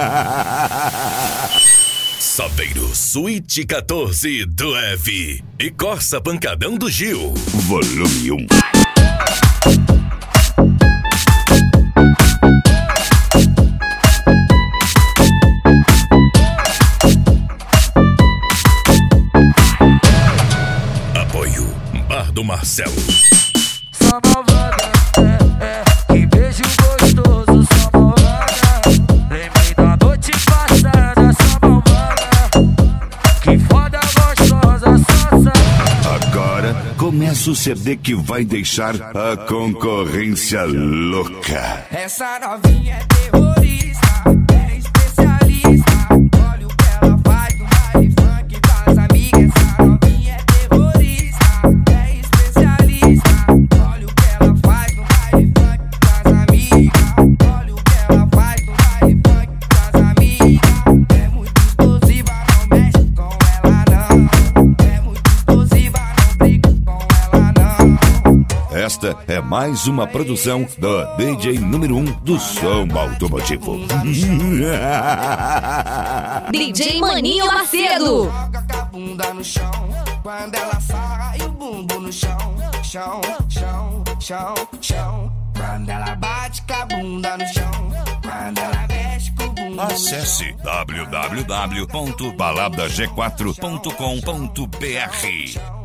Saveiro Suíte 14 do Heavy e Corsa Pancadão do Gil. Volume 1. Apoio Bar do Marcelo. Só malvada, que beijo gostoso, só malvada. Lembrei da noite passada, só malvada. Que foda gostosa, só. Agora começa o CD que vai deixar a concorrência louca. Essa novinha é terrorista, é especialista. Olha o que ela faz no baile funk das amigas. Essa novinha é terrorista, é especialista. Olha o que ela faz no baile funk das amigas. Olha o que ela faz no baile funk das amigas. É muito explosiva, não mexe com ela não. É muito explosiva, não briga com ela não. Esta é mais uma produção do DJ número 1 do som automotivo. DJ Maninho Macedo. Joga com a bunda no chão, quando ela sarra e o bumbum no chão. Chão, chão, chão, chão. Quando ela bate com a bunda no chão, quando ela mexe com o bumbum. Acesse www.baladag4.com.br.